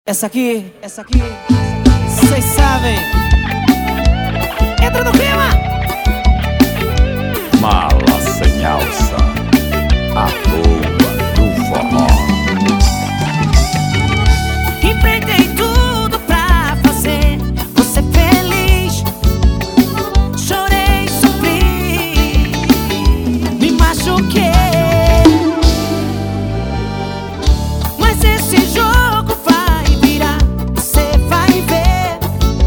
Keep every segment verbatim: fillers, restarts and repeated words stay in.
Essa aqui, essa aqui, vocês sabem. Entra no clima. Mala sem alça, a boa do forró. Empreendei tudo pra fazer você feliz. Chorei, sofri, me machuquei. Mas esse jogo vai virar, você vai ver.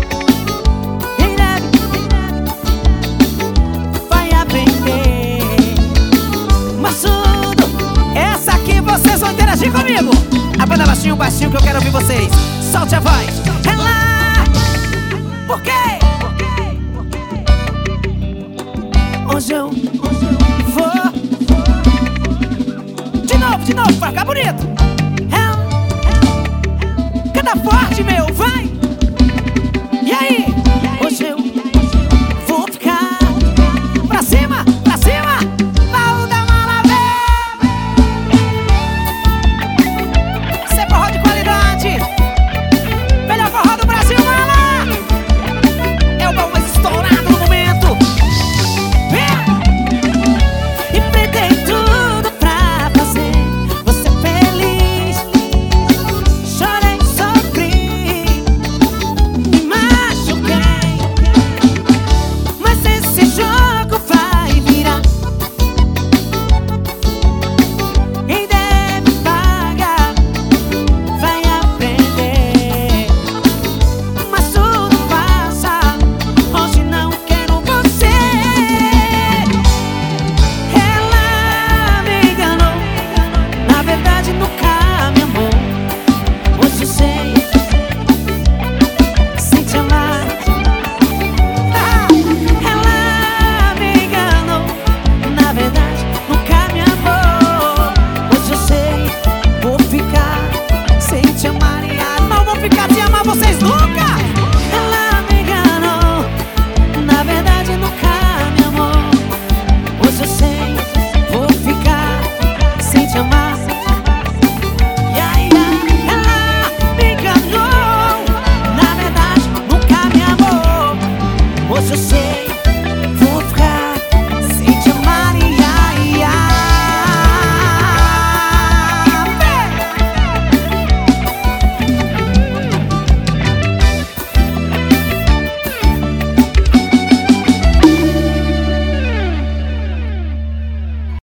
Vai aprender. Mas tudo, essa aqui vocês vão interagir comigo. Abana baixinho, baixinho que eu quero ouvir vocês. Solte a voz. Ela. Por quê? Hoje eu vou. De novo, de novo, pra ficar bonito. Canta forte, meu, vai.